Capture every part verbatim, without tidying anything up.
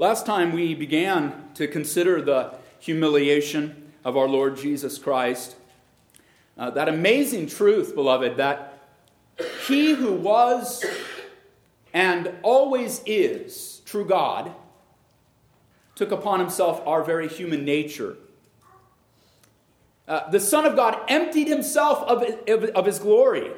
Last time we began to consider the humiliation of our Lord Jesus Christ. Uh, that amazing truth, beloved, that he who was and always is true God took upon himself our very human nature. Uh, the Son of God emptied himself of, of, of his glory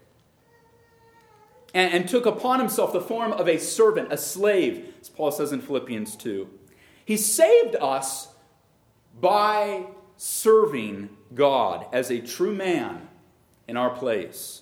and, and took upon himself the form of a servant, a slave, as Paul says in Philippians two. He saved us by serving God as a true man in our place.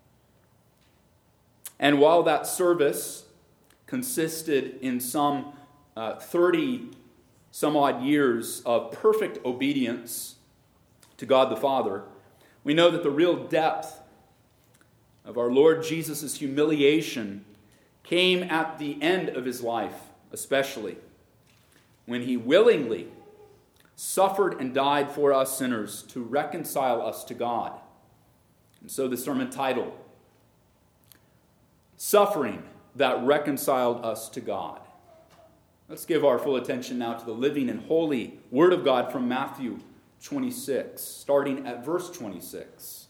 And while that service consisted in some uh, thirty some odd years of perfect obedience to God the Father, we know that the real depth of our Lord Jesus' humiliation came at the end of his life, especially when he willingly suffered and died for us sinners to reconcile us to God. And so the sermon title, Suffering That Reconciled Us to God. Let's give our full attention now to the living and holy Word of God from Matthew twenty-six, starting at verse twenty-six.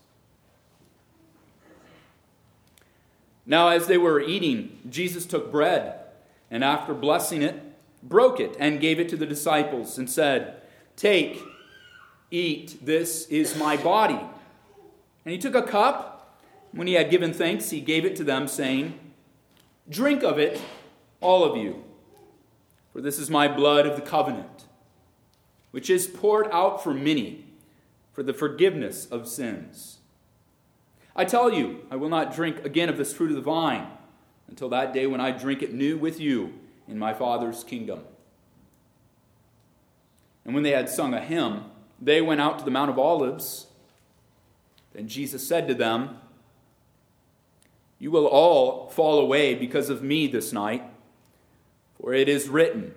Now as they were eating, Jesus took bread, and after blessing it, broke it, and gave it to the disciples, and said, "Take, eat, this is my body." And he took a cup. When he had given thanks, he gave it to them, saying, "Drink of it, all of you, for this is my blood of the covenant, which is poured out for many for the forgiveness of sins. I tell you, I will not drink again of this fruit of the vine until that day when I drink it new with you in my Father's kingdom." And when they had sung a hymn, they went out to the Mount of Olives. Then Jesus said to them, "You will all fall away because of me this night, for it is written,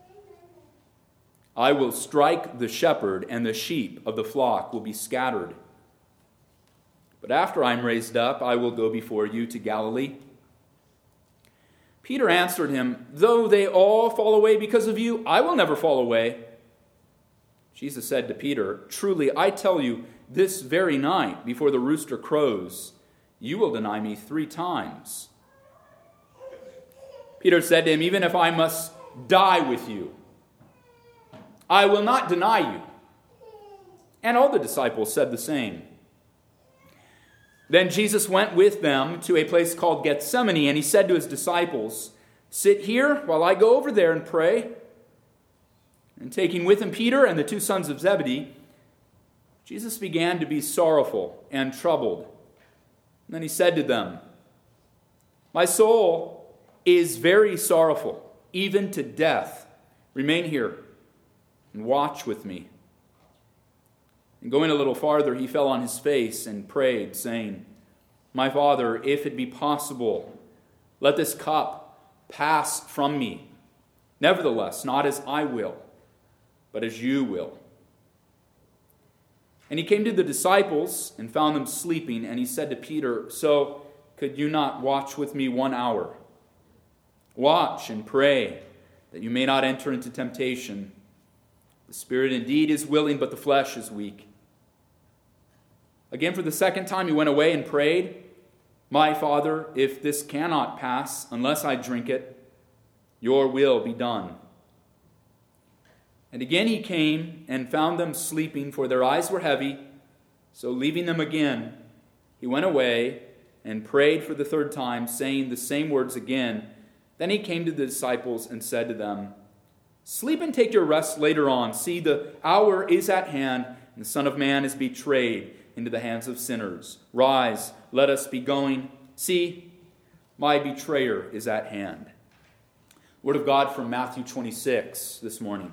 I will strike the shepherd, and the sheep of the flock will be scattered. But after I am raised up, I will go before you to Galilee." Peter answered him, "Though they all fall away because of you, I will never fall away." Jesus said to Peter, "Truly, I tell you, this very night, before the rooster crows, you will deny me three times." Peter said to him, "Even if I must die with you, I will not deny you." And all the disciples said the same. Then Jesus went with them to a place called Gethsemane, and he said to his disciples, "Sit here while I go over there and pray." And taking with him Peter and the two sons of Zebedee, Jesus began to be sorrowful and troubled. And then he said to them, "My soul is very sorrowful, even to death. Remain here and watch with me." And going a little farther, he fell on his face and prayed, saying, "My Father, if it be possible, let this cup pass from me. Nevertheless, not as I will, but as you will." And he came to the disciples and found them sleeping, and he said to Peter, "So could you not watch with me one hour? Watch and pray, that you may not enter into temptation. The spirit indeed is willing, but the flesh is weak." Again, for the second time, he went away and prayed, "My Father, if this cannot pass unless I drink it, your will be done." And again he came and found them sleeping, for their eyes were heavy. So leaving them again, he went away and prayed for the third time, saying the same words again. Then he came to the disciples and said to them, "Sleep and take your rest later on. See, the hour is at hand, and the Son of Man is betrayed into the hands of sinners. Rise, let us be going. See, my betrayer is at hand." Word of God from Matthew twenty-six this morning.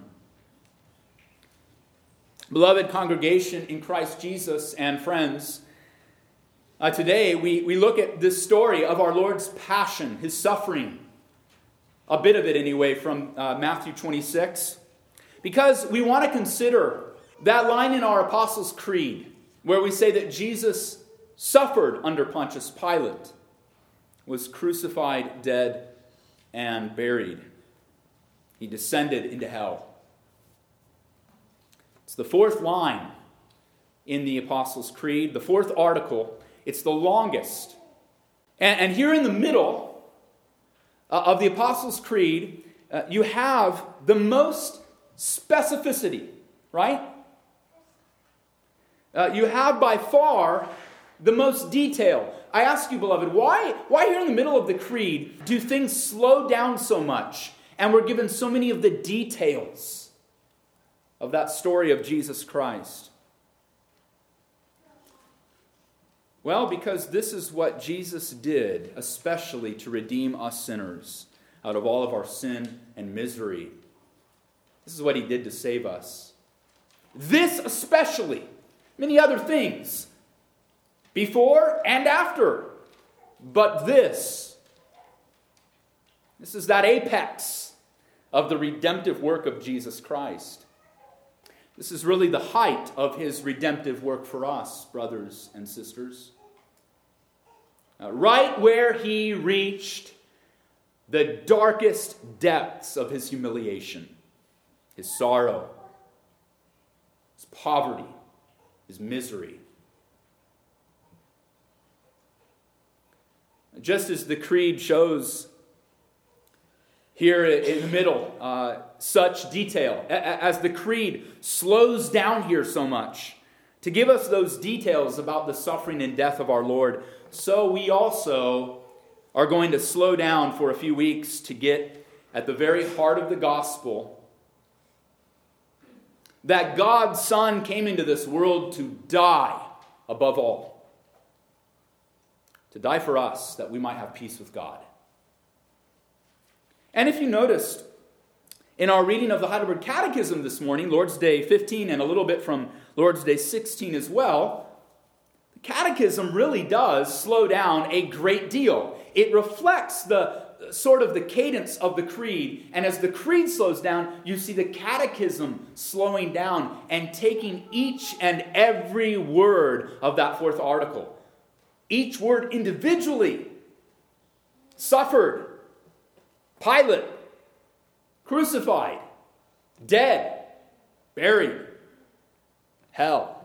Beloved congregation in Christ Jesus and friends, uh, today we, we look at this story of our Lord's passion, his suffering, a bit of it anyway from uh, Matthew twenty-six, because we want to consider that line in our Apostles' Creed where we say that Jesus suffered under Pontius Pilate, was crucified, dead, and buried. He descended into hell. It's the fourth line in the Apostles' Creed, the fourth article. It's the longest. And, and here in the middle uh, of the Apostles' Creed, uh, you have the most specificity, right? Uh, you have by far the most detail. I ask you, beloved, why, why here in the middle of the creed do things slow down so much and we're given so many of the details of that story of Jesus Christ? Well, because this is what Jesus did, especially to redeem us sinners out of all of our sin and misery. This is what he did to save us. This especially, many other things, before and after, but this, this is that apex of the redemptive work of Jesus Christ. This is really the height of his redemptive work for us, brothers and sisters. Uh, right where he reached the darkest depths of his humiliation, his sorrow, his poverty, his misery. Just as the creed shows here in the middle, uh, such detail, as the creed slows down here so much to give us those details about the suffering and death of our Lord, so we also are going to slow down for a few weeks to get at the very heart of the gospel, that God's Son came into this world to die above all. To die for us, that we might have peace with God. And if you noticed, in our reading of the Heidelberg Catechism this morning, Lord's Day fifteen, and a little bit from Lord's Day sixteen as well, the Catechism really does slow down a great deal. It reflects the sort of the cadence of the creed, and as the creed slows down, you see the Catechism slowing down and taking each and every word of that fourth article. Each word individually. Suffered, Pilate, crucified, dead, buried, hell.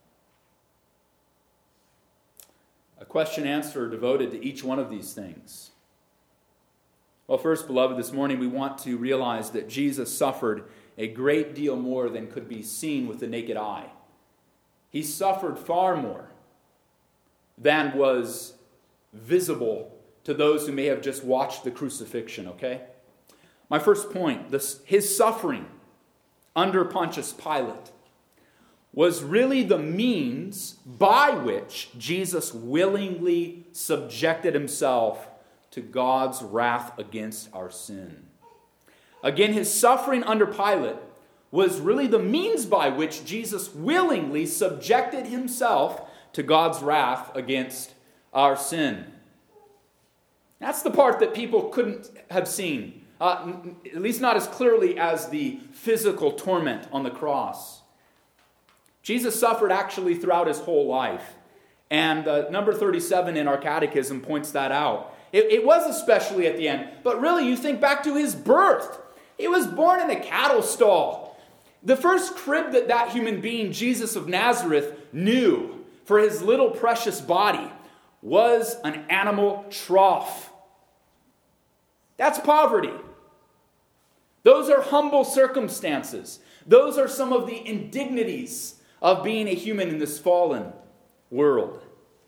A question answer devoted to each one of these things. Well, first, beloved, this morning we want to realize that Jesus suffered a great deal more than could be seen with the naked eye. He suffered far more than was visible to those who may have just watched the crucifixion, okay? My first point, this, his suffering under Pontius Pilate was really the means by which Jesus willingly subjected himself to God's wrath against our sin. Again, his suffering under Pilate was really the means by which Jesus willingly subjected himself to God's wrath against our sin. That's the part that people couldn't have seen, uh, at least not as clearly as the physical torment on the cross. Jesus suffered actually throughout his whole life. And uh, number thirty-seven in our catechism points that out. It, it was especially at the end, but really you think back to his birth. He was born in a cattle stall. The first crib that that human being, Jesus of Nazareth, knew for his little precious body was an animal trough. That's poverty. Those are humble circumstances. Those are some of the indignities of being a human in this fallen world.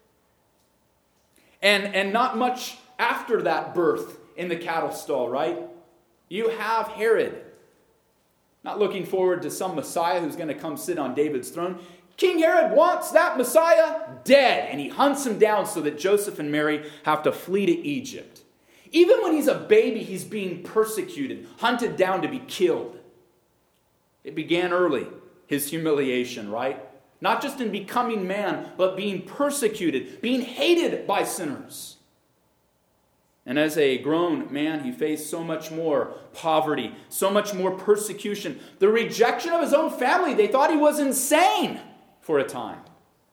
And, and not much after that birth in the cattle stall, right? You have Herod, not looking forward to some Messiah who's going to come sit on David's throne. King Herod wants that Messiah dead, and he hunts him down so that Joseph and Mary have to flee to Egypt. Even when he's a baby, he's being persecuted, hunted down to be killed. It began early, his humiliation, right? Not just in becoming man, but being persecuted, being hated by sinners. And as a grown man, he faced so much more poverty, so much more persecution. The rejection of his own family, they thought he was insane for a time.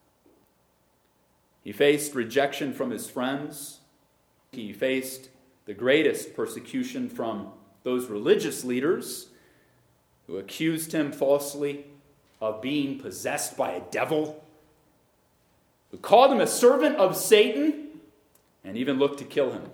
He faced rejection from his friends. He faced the greatest persecution from those religious leaders who accused him falsely of being possessed by a devil, who called him a servant of Satan, and even looked to kill him.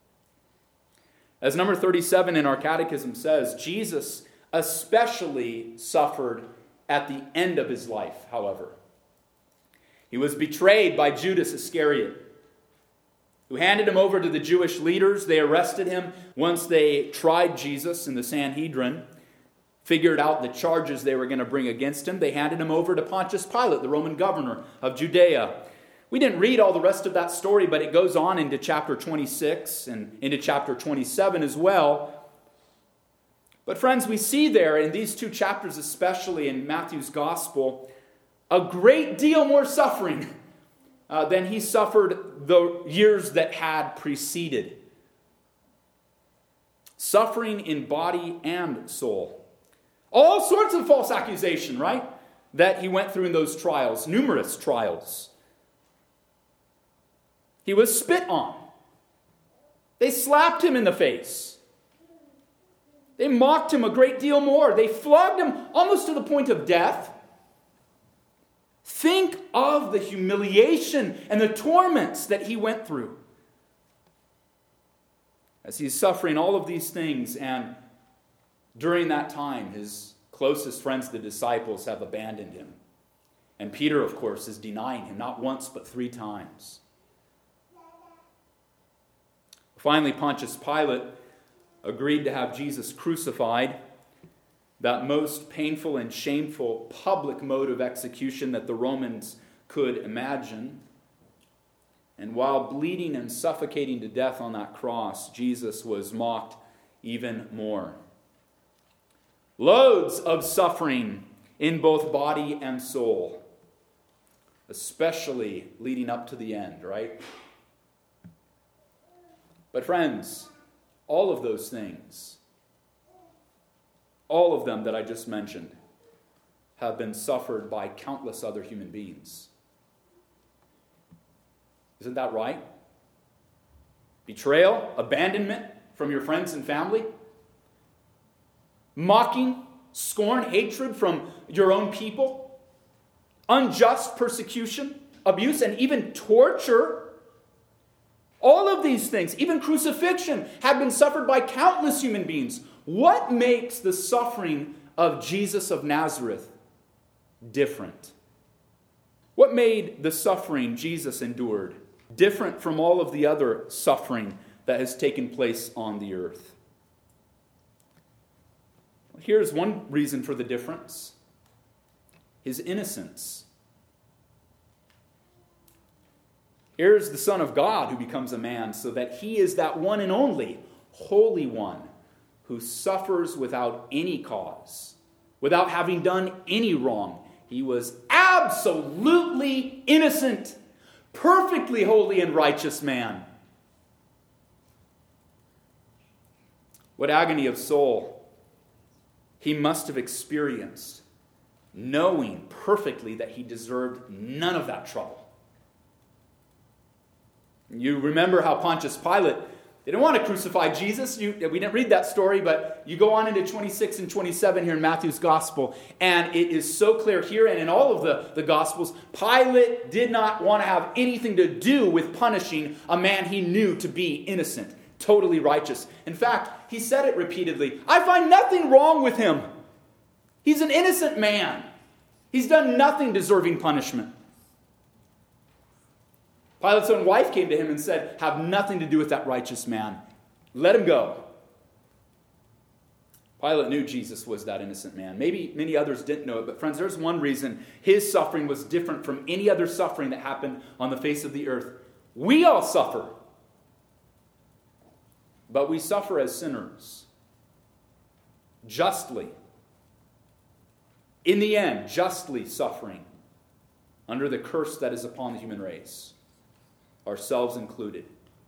As number thirty-seven in our catechism says, Jesus especially suffered at the end of his life, however. He was betrayed by Judas Iscariot, who handed him over to the Jewish leaders. They arrested him. Once they tried Jesus in the Sanhedrin, figured out the charges they were going to bring against him, they handed him over to Pontius Pilate, the Roman governor of Judea. We didn't read all the rest of that story, but it goes on into chapter twenty-six and into chapter twenty-seven as well. But friends, we see there in these two chapters, especially in Matthew's gospel, a great deal more suffering uh, than he suffered the years that had preceded. Suffering in body and soul. All sorts of false accusation, right? That he went through in those trials, numerous trials. He was spit on. They slapped him in the face. They mocked him a great deal more. They flogged him almost to the point of death. Think of the humiliation and the torments that he went through as he's suffering all of these things. And during that time, his closest friends, the disciples, have abandoned him. And Peter, of course, is denying him not once but three times. Finally, Pontius Pilate agreed to have Jesus crucified, that most painful and shameful public mode of execution that the Romans could imagine. And while bleeding and suffocating to death on that cross, Jesus was mocked even more. Loads of suffering in both body and soul, especially leading up to the end, right? But friends, all of those things, all of them that I just mentioned, have been suffered by countless other human beings. Isn't that right? Betrayal, abandonment from your friends and family, mocking, scorn, hatred from your own people, unjust persecution, abuse, and even torture. All of these things, even crucifixion, have been suffered by countless human beings. What makes the suffering of Jesus of Nazareth different? What made the suffering Jesus endured different from all of the other suffering that has taken place on the earth? Here's one reason for the difference: his innocence. Here's the Son of God who becomes a man so that he is that one and only Holy One who suffers without any cause, without having done any wrong. He was absolutely innocent, perfectly holy and righteous man. What agony of soul he must have experienced, knowing perfectly that he deserved none of that trouble. You remember how Pontius Pilate didn't want to crucify Jesus. You, we didn't read that story, but you go on into twenty-six and twenty-seven here in Matthew's Gospel, and it is so clear here and in all of the, the Gospels, Pilate did not want to have anything to do with punishing a man he knew to be innocent, totally righteous. In fact, he said it repeatedly, I find nothing wrong with him. He's an innocent man. He's done nothing deserving punishment. Pilate's own wife came to him and said, have nothing to do with that righteous man. Let him go. Pilate knew Jesus was that innocent man. Maybe many others didn't know it, but friends, there's one reason his suffering was different from any other suffering that happened on the face of the earth. We all suffer, but we suffer as sinners. Justly. In the end, justly suffering under the curse that is upon the human race. Ourselves included.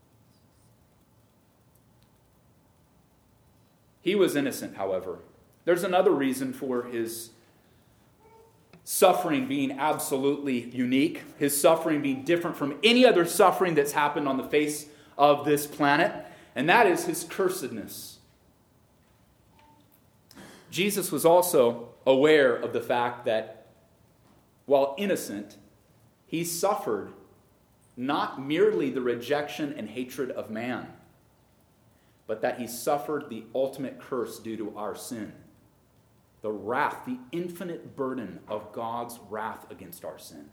He was innocent, however. There's another reason for his suffering being absolutely unique, his suffering being different from any other suffering that's happened on the face of this planet, and that is his cursedness. Jesus was also aware of the fact that while innocent, he suffered not merely the rejection and hatred of man, but that he suffered the ultimate curse due to our sin. The wrath, the infinite burden of God's wrath against our sin.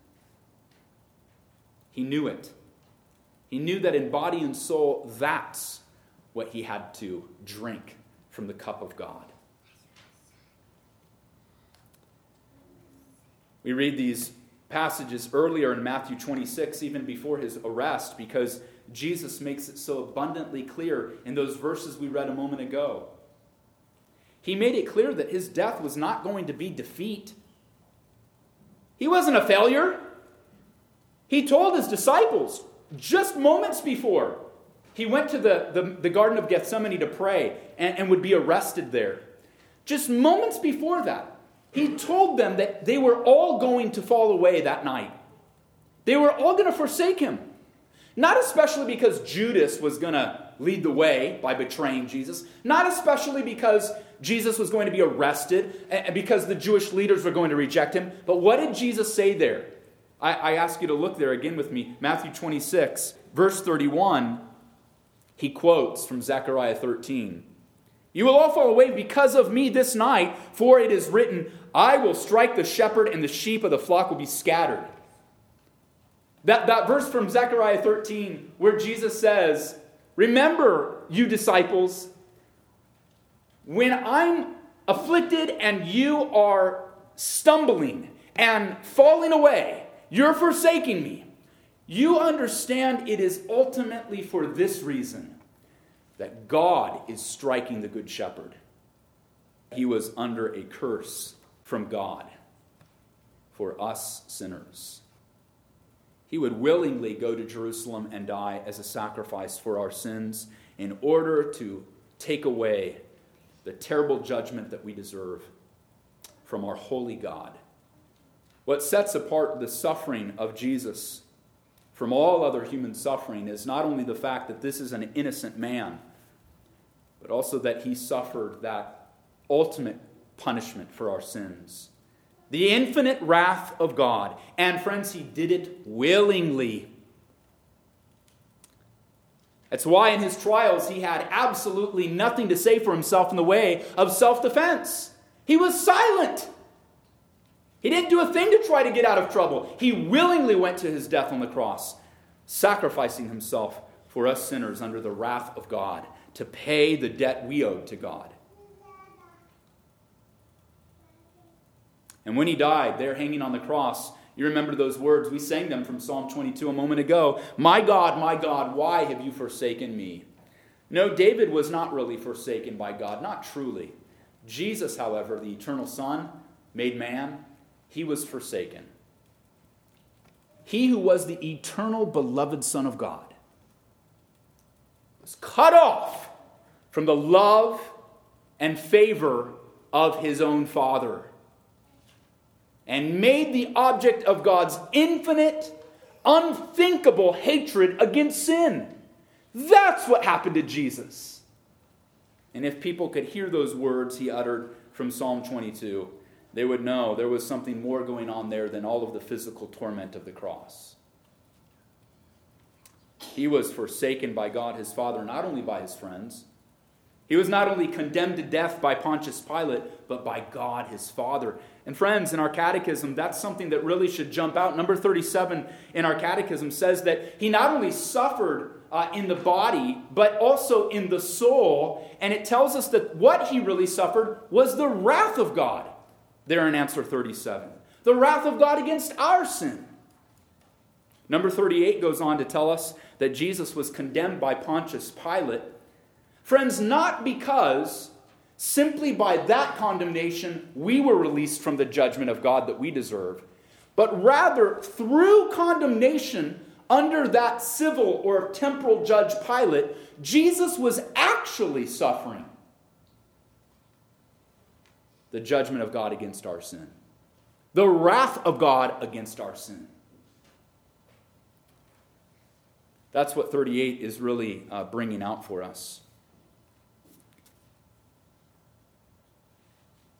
He knew it. He knew that in body and soul, that's what he had to drink from the cup of God. We read these passages earlier in Matthew twenty-six, even before his arrest, because Jesus makes it so abundantly clear in those verses we read a moment ago. He made it clear that his death was not going to be defeat. He wasn't a failure. He told his disciples just moments before he went to the, the, the Garden of Gethsemane to pray and, and would be arrested there. Just moments before that, he told them that they were all going to fall away that night. They were all going to forsake him. Not especially because Judas was going to lead the way by betraying Jesus. Not especially because Jesus was going to be arrested and because the Jewish leaders were going to reject him. But what did Jesus say there? I, I ask you to look there again with me. Matthew twenty-six, verse thirty-one, he quotes from Zechariah thirteen. You will all fall away because of me this night, for it is written, I will strike the shepherd and the sheep of the flock will be scattered. That, that verse from Zechariah thirteen where Jesus says, remember, you disciples, when I'm afflicted and you are stumbling and falling away, you're forsaking me. You understand it is ultimately for this reason that God is striking the good shepherd. He was under a curse from God for us sinners. He would willingly go to Jerusalem and die as a sacrifice for our sins in order to take away the terrible judgment that we deserve from our holy God. What sets apart the suffering of Jesus from all other human suffering is not only the fact that this is an innocent man, but also that he suffered that ultimate punishment for our sins. The infinite wrath of God. And friends, he did it willingly. That's why in his trials he had absolutely nothing to say for himself in the way of self-defense. He was silent. He didn't do a thing to try to get out of trouble. He willingly went to his death on the cross, sacrificing himself for us sinners under the wrath of God to pay the debt we owed to God. And when he died, there hanging on the cross, you remember those words. We sang them from Psalm twenty-two a moment ago. My God, my God, why have you forsaken me? No, David was not really forsaken by God, not truly. Jesus, however, the eternal Son, made man, he was forsaken. He who was the eternal beloved Son of God was cut off from the love and favor of his own Father and made the object of God's infinite, unthinkable hatred against sin. That's what happened to Jesus. And if people could hear those words he uttered from Psalm twenty-two, they would know there was something more going on there than all of the physical torment of the cross. He was forsaken by God his Father, not only by his friends. He was not only condemned to death by Pontius Pilate, but by God his Father. And friends, in our catechism, that's something that really should jump out. Number thirty-seven in our catechism says that he not only suffered uh, in the body, but also in the soul. And it tells us that what he really suffered was the wrath of God. There in answer thirty-seven. The wrath of God against our sin. Number thirty-eight goes on to tell us that Jesus was condemned by Pontius Pilate. Friends, not because simply by that condemnation we were released from the judgment of God that we deserve, but rather through condemnation under that civil or temporal judge Pilate, Jesus was actually suffering the judgment of God against our sin. The wrath of God against our sin. That's what thirty-eight is really uh, bringing out for us.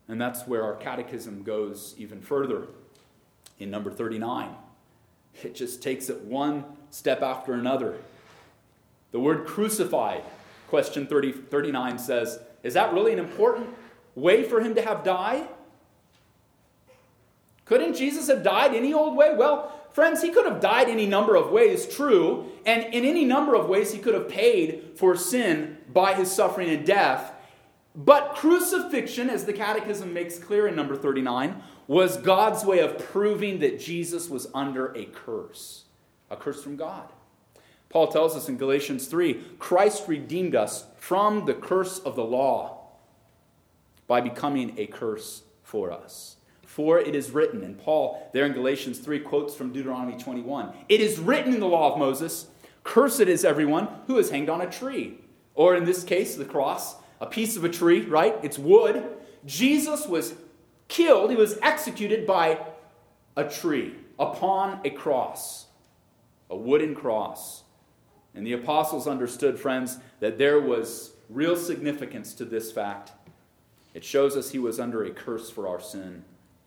And that's where our catechism goes even further in number thirty-nine. It just takes it one step after another. The word crucified, question thirty, thirty-nine says, is that really an important way for him to have died? Couldn't Jesus have died any old way? Well, friends, he could have died any number of ways, true. And in any number of ways, he could have paid for sin by his suffering and death. But crucifixion, as the Catechism makes clear in number thirty-nine, was God's way of proving that Jesus was under a curse. A curse from God. Paul tells us in Galatians three, Christ redeemed us from the curse of the law by becoming a curse for us. For it is written, and Paul there in Galatians three quotes from Deuteronomy twenty-one, it is written in the law of Moses, cursed is everyone who is hanged on a tree. Or in this case, the cross, a piece of a tree, right? It's wood. Jesus was killed, he was executed by a tree upon a cross, a wooden cross. And the apostles understood, friends, that there was real significance to this fact. It shows us he was under a curse for our sin.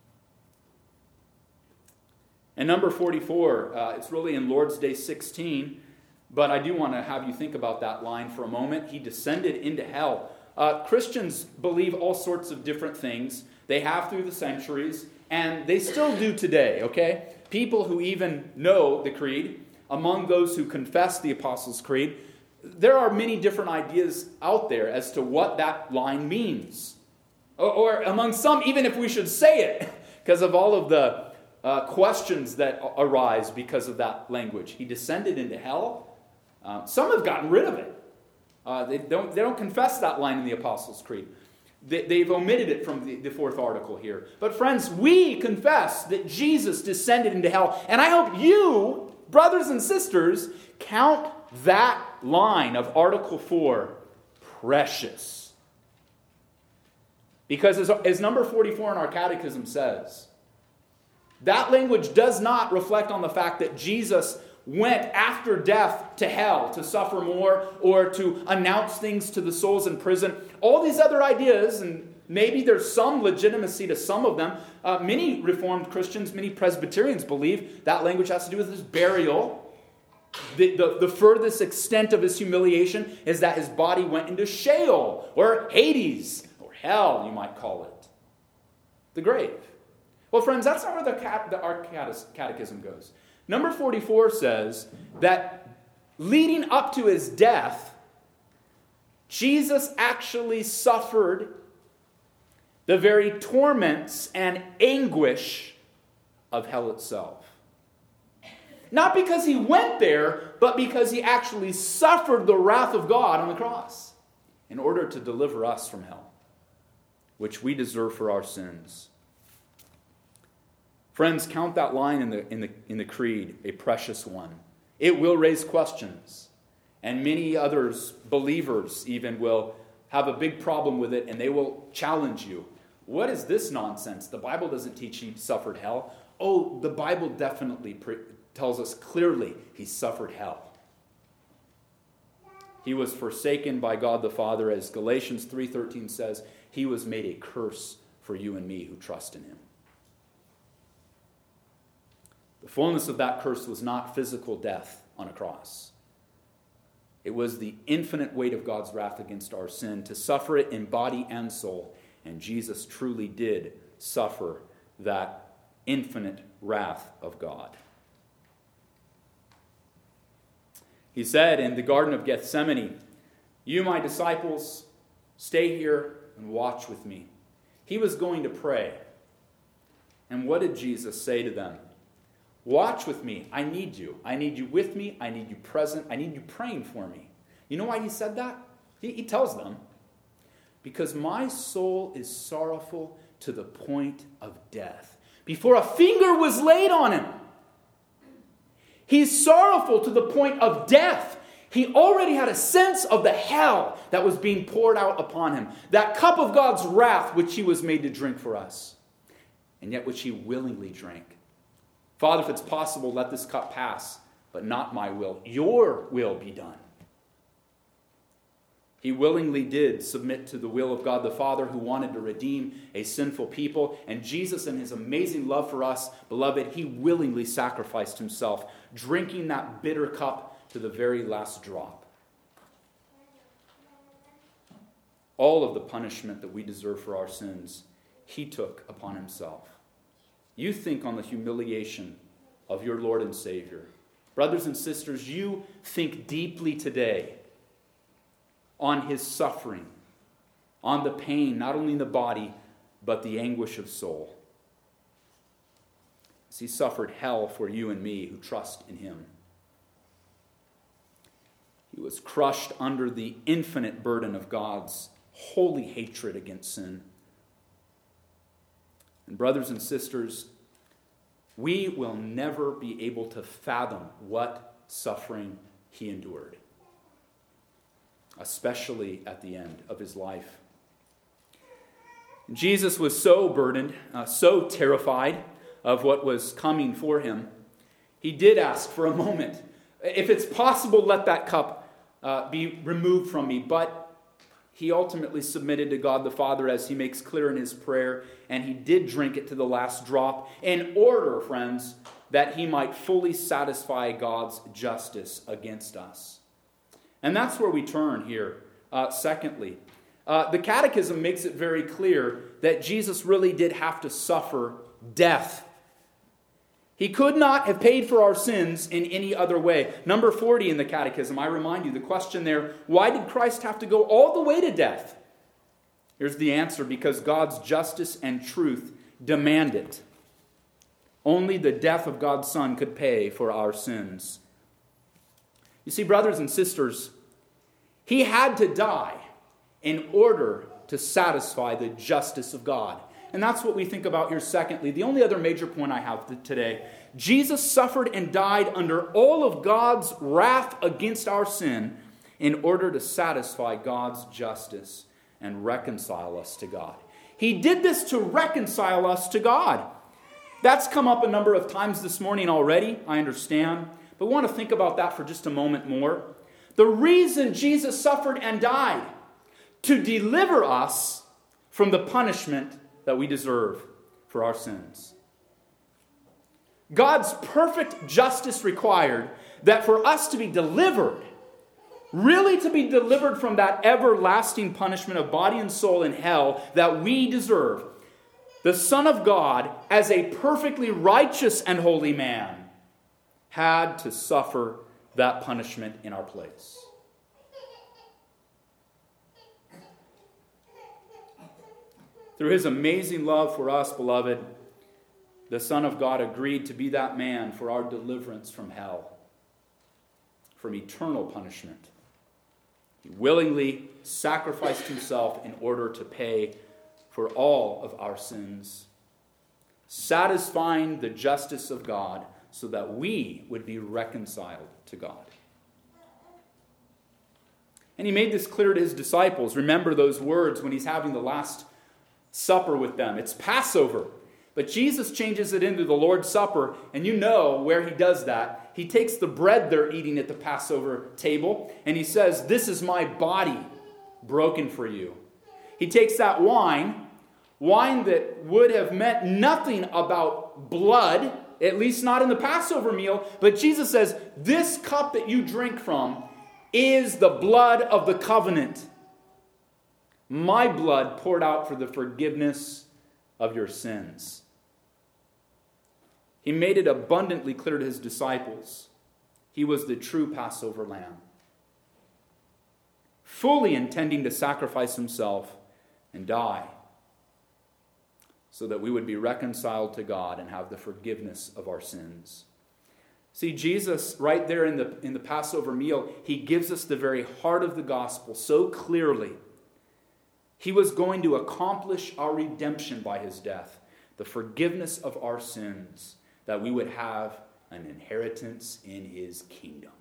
And number forty-four, uh, it's really in Lord's Day sixteen, but I do want to have you think about that line for a moment. He descended into hell. Uh, Christians believe all sorts of different things. They have through the centuries, and they still do today, okay? People who even know the creed, among those who confess the Apostles' Creed, there are many different ideas out there as to what that line means. Or, or among some, even if we should say it, because of all of the uh, questions that arise because of that language. He descended into hell. Uh, some have gotten rid of it. Uh, they don't they don't confess that line in the Apostles' Creed. They, they've omitted it from the, the fourth article here. But friends, we confess that Jesus descended into hell. And I hope you, brothers and sisters, count that line of Article four precious. Because as, as number forty-four in our catechism says, that language does not reflect on the fact that Jesus went after death to hell to suffer more or to announce things to the souls in prison. All these other ideas, and maybe there's some legitimacy to some of them. Uh, many Reformed Christians, many Presbyterians believe that language has to do with his burial. The, the, the furthest extent of his humiliation is that his body went into Sheol, or Hades, or hell, you might call it. The grave. Well, friends, that's not where the, cat, the our catechism goes. Number forty-four says that leading up to his death, Jesus actually suffered the very torments and anguish of hell itself. Not because he went there, but because he actually suffered the wrath of God on the cross in order to deliver us from hell, which we deserve for our sins. Friends, count that line in the, in the, in the creed a precious one. It will raise questions. And many others, believers even, will have a big problem with it, and they will challenge you. What is this nonsense? The Bible doesn't teach he suffered hell. Oh, the Bible definitely pre- tells us clearly he suffered hell. He was forsaken by God the Father, as Galatians three thirteen says. He was made a curse for you and me who trust in him. The fullness of that curse was not physical death on a cross. It was the infinite weight of God's wrath against our sin, to suffer it in body and soul. And Jesus truly did suffer that infinite wrath of God. He said in the Garden of Gethsemane, "You, my disciples, stay here and watch with me." He was going to pray. And what did Jesus say to them? Watch with me. I need you. I need you with me. I need you present. I need you praying for me. You know why he said that? He, he tells them, because my soul is sorrowful to the point of death. Before a finger was laid on him, he's sorrowful to the point of death. He already had a sense of the hell that was being poured out upon him. That cup of God's wrath which he was made to drink for us. And yet which he willingly drank. Father, if it's possible, let this cup pass, but not my will. Your will be done. He willingly did submit to the will of God the Father, who wanted to redeem a sinful people. And Jesus, in his amazing love for us, beloved, he willingly sacrificed himself, drinking that bitter cup to the very last drop. All of the punishment that we deserve for our sins, he took upon himself. You think on the humiliation of your Lord and Savior. Brothers and sisters, you think deeply today on his suffering, on the pain, not only in the body, but the anguish of soul. As he suffered hell for you and me who trust in him. He was crushed under the infinite burden of God's holy hatred against sin. And brothers and sisters, we will never be able to fathom what suffering he endured, especially at the end of his life. Jesus was so burdened, uh, so terrified of what was coming for him, he did ask for a moment, if it's possible, let that cup uh, be removed from me. But he ultimately submitted to God the Father, as he makes clear in his prayer, and he did drink it to the last drop in order, friends, that he might fully satisfy God's justice against us. And that's where we turn here. Uh, secondly, uh, the Catechism makes it very clear that Jesus really did have to suffer death. He could not have paid for our sins in any other way. Number forty in the Catechism, I remind you, the question there, why did Christ have to go all the way to death? Here's the answer: because God's justice and truth demand it. Only the death of God's Son could pay for our sins. You see, brothers and sisters, he had to die in order to satisfy the justice of God. And that's what we think about here secondly. The only other major point I have today, Jesus suffered and died under all of God's wrath against our sin in order to satisfy God's justice and reconcile us to God. He did this to reconcile us to God. That's come up a number of times this morning already, I understand. But we want to think about that for just a moment more. The reason Jesus suffered and died, to deliver us from the punishment that we deserve for our sins. God's perfect justice required that for us to be delivered, really to be delivered from that everlasting punishment of body and soul in hell that we deserve, the Son of God, as a perfectly righteous and holy man, had to suffer that punishment in our place. Through his amazing love for us, beloved, the Son of God agreed to be that man for our deliverance from hell, from eternal punishment. He willingly sacrificed himself in order to pay for all of our sins, satisfying the justice of God so that we would be reconciled to God. And he made this clear to his disciples. Remember those words when he's having the last supper with them. It's Passover. But Jesus changes it into the Lord's Supper, and you know where he does that. He takes the bread they're eating at the Passover table, and he says, "This is my body broken for you." He takes that wine, wine that would have meant nothing about blood, at least not in the Passover meal, but Jesus says, "This cup that you drink from is the blood of the covenant. My blood poured out for the forgiveness of your sins." He made it abundantly clear to his disciples he was the true Passover lamb, fully intending to sacrifice himself and die so that we would be reconciled to God and have the forgiveness of our sins. See, Jesus, right there in the, in the Passover meal, he gives us the very heart of the gospel so clearly. He was going to accomplish our redemption by his death, the forgiveness of our sins, that we would have an inheritance in his kingdom.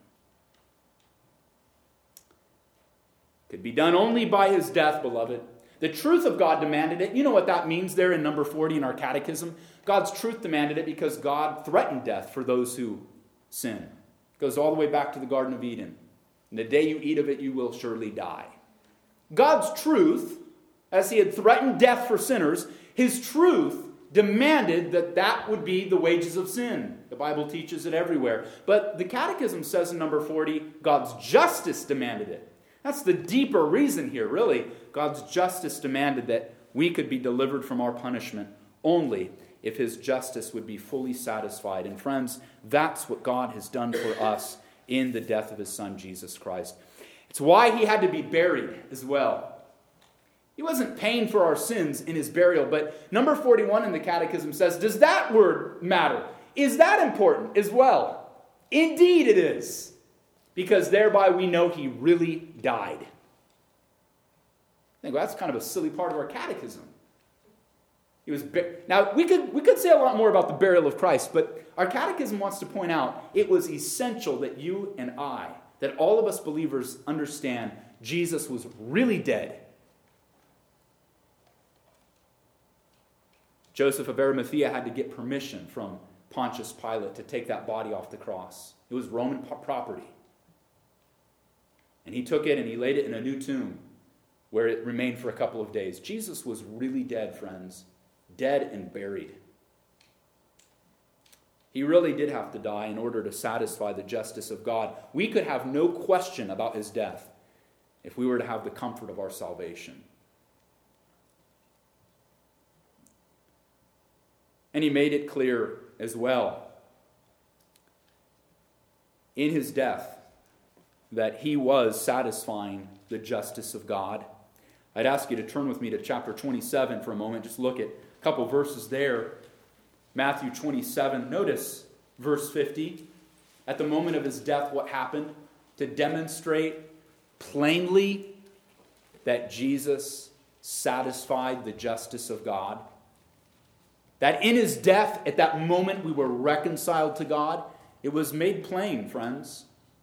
Could be done only by his death, beloved. The truth of God demanded it. You know what that means there in number forty in our catechism? God's truth demanded it because God threatened death for those who sin. It goes all the way back to the Garden of Eden. And the day you eat of it, you will surely die. God's truth, as he had threatened death for sinners, his truth demanded that that would be the wages of sin. The Bible teaches it everywhere. But the Catechism says in number forty, God's justice demanded it. That's the deeper reason here, really. God's justice demanded that we could be delivered from our punishment only if his justice would be fully satisfied. And friends, that's what God has done for us in the death of his Son, Jesus Christ. It's why he had to be buried as well. He wasn't paying for our sins in his burial, but number forty-one in the Catechism says, does that word matter? Is that important as well? Indeed it is, because thereby we know he really died. I think well, that's kind of a silly part of our catechism. He was bur- now we could we could say a lot more about the burial of Christ, but our catechism wants to point out it was essential that you and I, that all of us believers understand Jesus was really dead. Joseph of Arimathea had to get permission from Pontius Pilate to take that body off the cross. It was Roman property. And he took it and he laid it in a new tomb where it remained for a couple of days. Jesus was really dead, friends. Dead and buried. He really did have to die in order to satisfy the justice of God. We could have no question about his death if we were to have the comfort of our salvation. And he made it clear as well in his death that he was satisfying the justice of God. I'd ask you to turn with me to chapter twenty-seven for a moment. Just look at a couple verses there. Matthew twenty-seven. Notice verse fifty. At the moment of his death, what happened? To demonstrate plainly that Jesus satisfied the justice of God. That in his death, at that moment, we were reconciled to God. It was made plain, friends.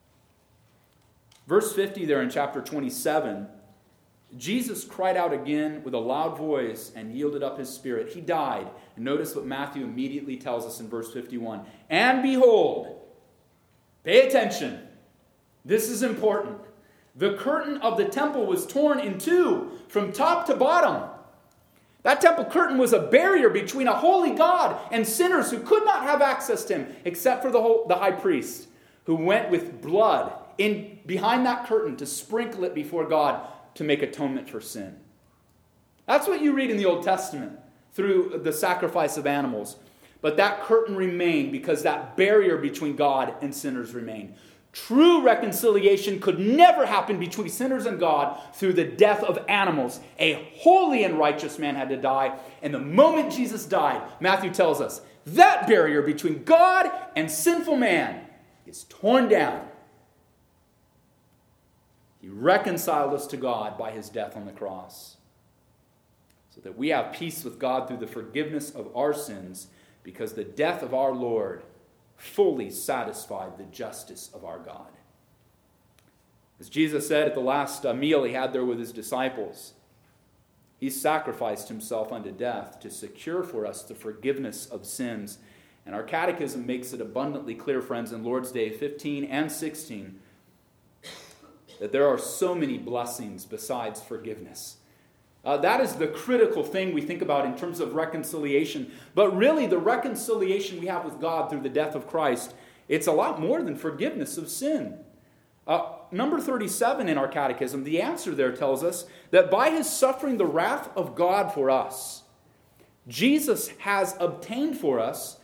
Verse fifty there in chapter twenty-seven, Jesus cried out again with a loud voice and yielded up his spirit. He died. And notice what Matthew immediately tells us in verse fifty-one. And behold, pay attention. This is important. The curtain of the temple was torn in two from top to bottom. That temple curtain was a barrier between a holy God and sinners who could not have access to him except for the, whole, the high priest who went with blood in behind that curtain to sprinkle it before God to make atonement for sin. That's what you read in the Old Testament through the sacrifice of animals. But that curtain remained because that barrier between God and sinners remained. True reconciliation could never happen between sinners and God through the death of animals. A holy and righteous man had to die. And the moment Jesus died, Matthew tells us, that barrier between God and sinful man is torn down. He reconciled us to God by his death on the cross, so that we have peace with God through the forgiveness of our sins, because the death of our Lord fully satisfied the justice of our God. As Jesus said at the last uh, meal he had there with his disciples, he sacrificed himself unto death to secure for us the forgiveness of sins. And our catechism makes it abundantly clear, friends, in Lord's Day fifteen and sixteen, that there are so many blessings besides forgiveness. Uh, that is the critical thing we think about in terms of reconciliation. But really, the reconciliation we have with God through the death of Christ, it's a lot more than forgiveness of sin. Uh, number thirty-seven in our catechism, the answer there tells us that by his suffering the wrath of God for us, Jesus has obtained for us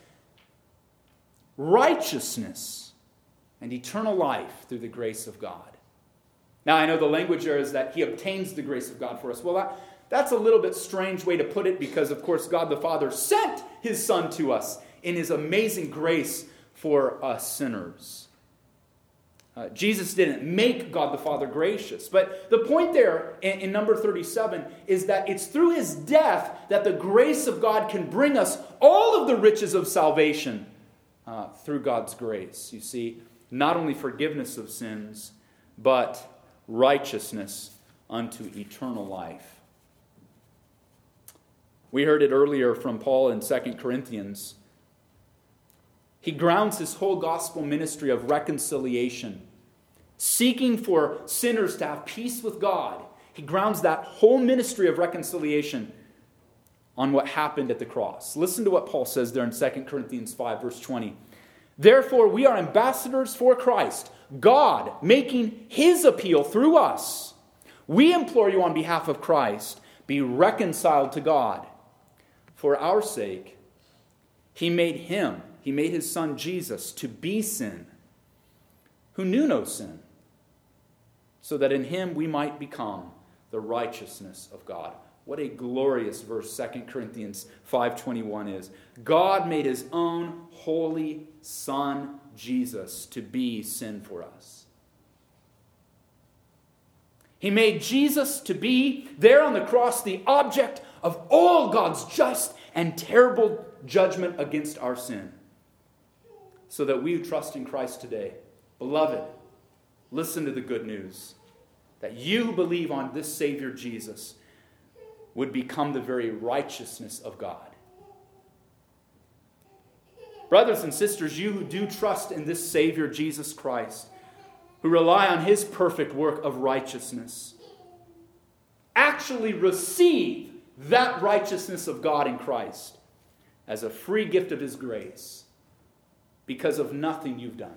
righteousness and eternal life through the grace of God. Now, I know the language there is that he obtains the grace of God for us. Well, that, that's a little bit strange way to put it because, of course, God the Father sent his Son to us in his amazing grace for us sinners. Uh, Jesus didn't make God the Father gracious. But the point there in, in number thirty-seven is that it's through his death that the grace of God can bring us all of the riches of salvation uh, through God's grace. You see, not only forgiveness of sins, but righteousness unto eternal life. We heard it earlier from Paul in Second Corinthians. He grounds his whole gospel ministry of reconciliation, seeking for sinners to have peace with God. He grounds that whole ministry of reconciliation on what happened at the cross. Listen to what Paul says there in Second Corinthians five, verse twenty. Therefore, we are ambassadors for Christ, God making his appeal through us. We implore you on behalf of Christ, be reconciled to God. For our sake, he made him, he made his son Jesus to be sin, who knew no sin, so that in him we might become the righteousness of God. What a glorious verse Second Corinthians five twenty-one is. God made his own holy Son, Jesus, to be sin for us. He made Jesus to be there on the cross the object of all God's just and terrible judgment against our sin. So that we who trust in Christ today, beloved, listen to the good news. That you who believe on this Savior Jesus would become the very righteousness of God. Brothers and sisters, you who do trust in this Savior Jesus Christ, who rely on his perfect work of righteousness, actually receive that righteousness of God in Christ as a free gift of his grace because of nothing you've done,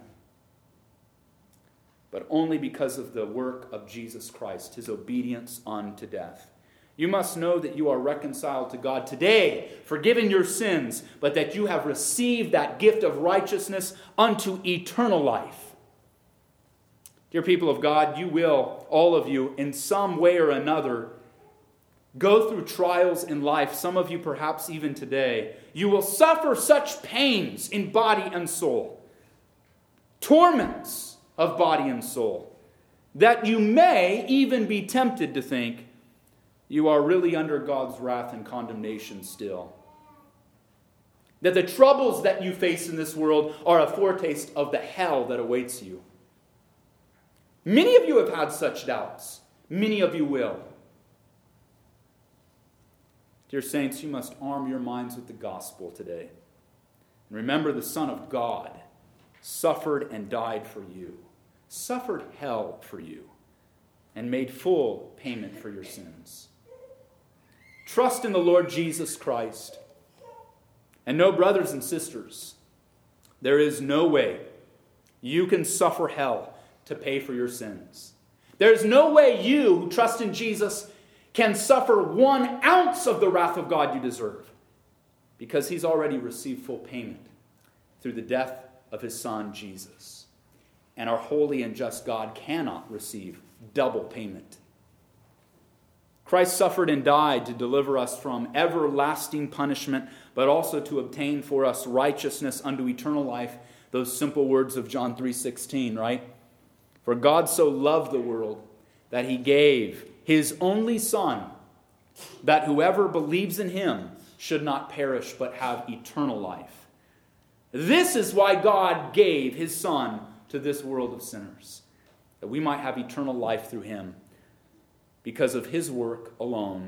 but only because of the work of Jesus Christ, his obedience unto death. You must know that you are reconciled to God today, forgiven your sins, but that you have received that gift of righteousness unto eternal life. Dear people of God, you will, all of you, in some way or another, go through trials in life, some of you perhaps even today. You will suffer such pains in body and soul, torments of body and soul, that you may even be tempted to think you are really under God's wrath and condemnation still. That the troubles that you face in this world are a foretaste of the hell that awaits you. Many of you have had such doubts. Many of you will. Dear saints, you must arm your minds with the gospel today. And remember, the Son of God suffered and died for you, suffered hell for you, and made full payment for your sins. Trust in the Lord Jesus Christ. And know, brothers and sisters, there is no way you can suffer hell to pay for your sins. There is no way you who trust in Jesus can suffer one ounce of the wrath of God you deserve, because he's already received full payment through the death of his Son, Jesus. And our holy and just God cannot receive double payment. Christ suffered and died to deliver us from everlasting punishment, but also to obtain for us righteousness unto eternal life. Those simple words of John three sixteen, right? For God so loved the world that he gave his only Son, that whoever believes in him should not perish but have eternal life. This is why God gave his Son to this world of sinners, that we might have eternal life through him, because of his work alone.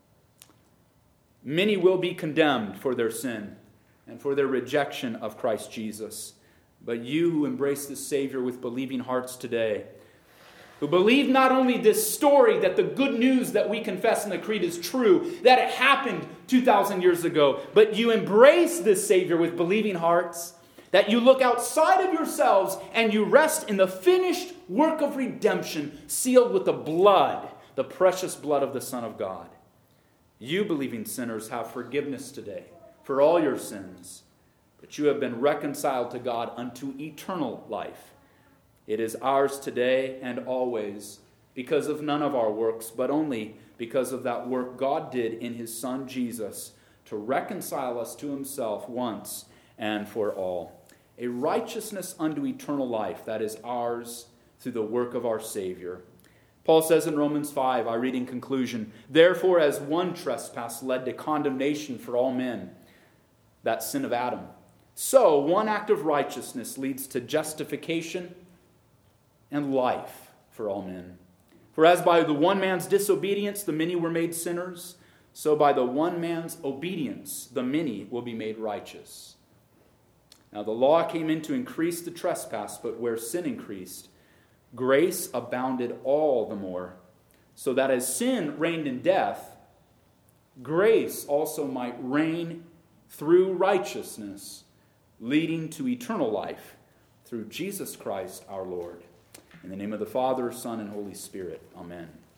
Many will be condemned for their sin and for their rejection of Christ Jesus. But you who embrace this Savior with believing hearts today, who believe not only this story, that the good news that we confess in the Creed is true, that it happened two thousand years ago, but you embrace this Savior with believing hearts, that you look outside of yourselves and you rest in the finished work of redemption, sealed with the blood, the precious blood of the Son of God. You, believing sinners, have forgiveness today for all your sins, but you have been reconciled to God unto eternal life. It is ours today and always, because of none of our works, but only because of that work God did in his Son Jesus to reconcile us to himself once and for all. A righteousness unto eternal life that is ours through the work of our Savior. Paul says in Romans five, I read in conclusion, therefore as one trespass led to condemnation for all men, that sin of Adam, so one act of righteousness leads to justification and life for all men. For as by the one man's disobedience the many were made sinners, so by the one man's obedience the many will be made righteous. Now the law came in to increase the trespass, but where sin increased, grace abounded all the more, so that as sin reigned in death, grace also might reign through righteousness, leading to eternal life through Jesus Christ our Lord. In the name of the Father, Son, and Holy Spirit. Amen.